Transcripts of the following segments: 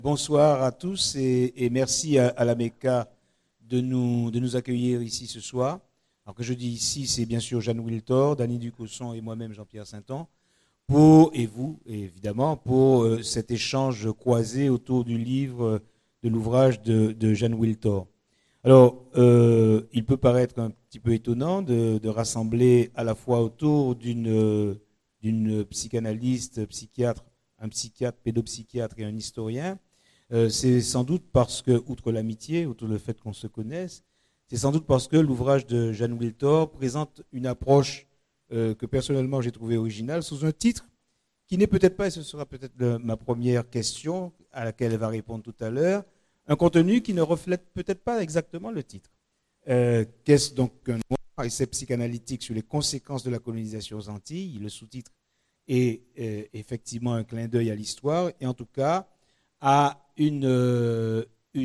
Bonsoir à tous et merci à la MECA de nous accueillir ici ce soir. Alors que je dis ici, c'est bien sûr Jeanne Wiltor, Dany Ducosson et moi-même Jean-Pierre Sainton, et vous évidemment, pour cet échange croisé autour du livre, de l'ouvrage de Jeanne Wiltor. Alors, il peut paraître un petit peu étonnant de rassembler à la fois autour d'une psychanalyste, psychiatre, un psychiatre, pédopsychiatre et un historien. C'est sans doute parce que, outre l'amitié, outre le fait qu'on se connaisse, c'est sans doute parce que l'ouvrage de Jeanne Wiltor présente une approche que personnellement j'ai trouvée originale sous un titre qui n'est peut-être pas, et ce sera peut-être ma première question à laquelle elle va répondre tout à l'heure, un contenu qui ne reflète peut-être pas exactement le titre. Qu'est-ce donc un noir essai psychanalytique sur les conséquences de la colonisation aux Antilles? Le sous-titre est effectivement un clin d'œil à l'histoire et en tout cas à un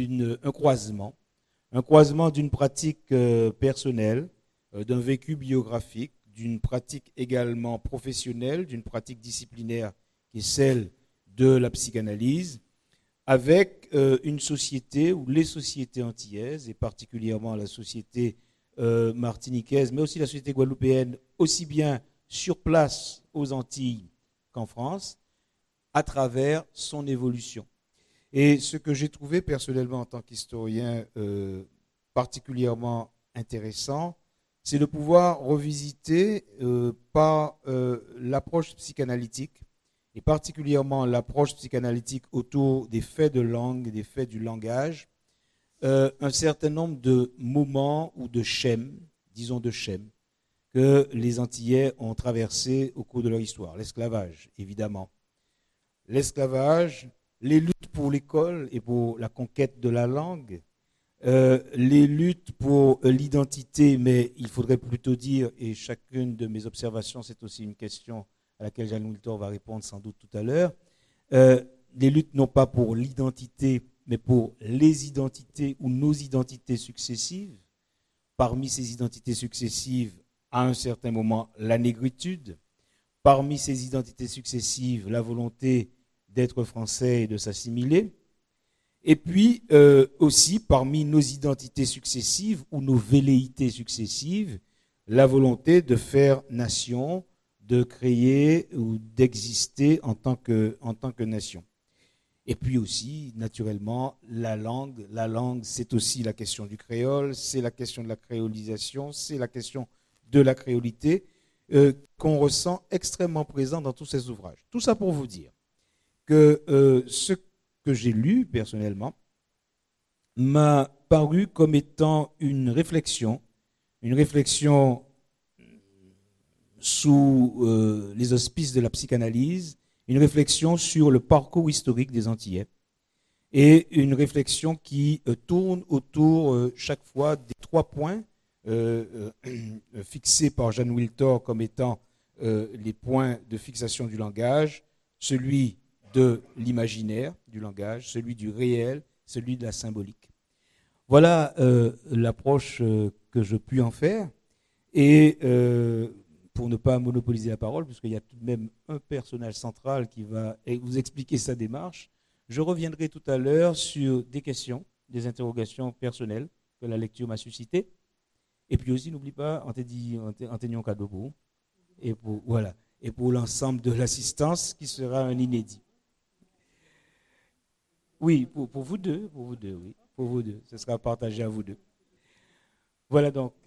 croisement d'une pratique personnelle, d'un vécu biographique, d'une pratique également professionnelle, d'une pratique disciplinaire qui est celle de la psychanalyse, avec une société ou les sociétés antillaises, et particulièrement la société martiniquaise, mais aussi la société guadeloupéenne, aussi bien sur place aux Antilles qu'en France, à travers son évolution. Et ce que j'ai trouvé personnellement en tant qu'historien particulièrement intéressant, c'est de pouvoir revisiter par l'approche psychanalytique, et particulièrement l'approche psychanalytique autour des faits de langue, des faits du langage, un certain nombre de moments ou de schèmes, disons de schèmes, que les Antillais ont traversés au cours de leur histoire. L'esclavage, évidemment. L'esclavage, les luttes pour l'école et pour la conquête de la langue, les luttes pour l'identité, mais il faudrait plutôt dire, et chacune de mes observations, c'est aussi une question à laquelle Jeanne Wiltor va répondre sans doute tout à l'heure, les luttes non pas pour l'identité, mais pour les identités ou nos identités successives. Parmi ces identités successives, à un certain moment, la négritude. Parmi ces identités successives, la volonté d'être français et de s'assimiler. Et puis aussi, parmi nos identités successives ou nos velléités successives, la volonté de faire nation, de créer ou d'exister en tant que nation. Et puis aussi, naturellement, la langue. La langue, c'est aussi la question du créole, c'est la question de la créolisation, c'est la question de la créolité qu'on ressent extrêmement présent dans tous ces ouvrages. Tout ça pour vous dire que ce que j'ai lu personnellement m'a paru comme étant une réflexion sous les auspices de la psychanalyse, une réflexion sur le parcours historique des Antillais et une réflexion qui tourne autour chaque fois des 3 points fixés par Jeanne Wiltor comme étant les points de fixation du langage, celui de l'imaginaire du langage, celui du réel, celui de la symbolique. Voilà l'approche que je puis en faire. Et pour ne pas monopoliser la parole, puisqu'il y a tout de même un personnage central qui va vous expliquer sa démarche, je reviendrai tout à l'heure sur des questions, des interrogations personnelles que la lecture m'a suscitées. Et puis aussi, n'oublie pas, Anténion Kadobo, et pour l'ensemble de l'assistance qui sera un inédit. Oui, pour vous deux, oui, pour vous deux. Ce sera partagé à vous deux. Voilà donc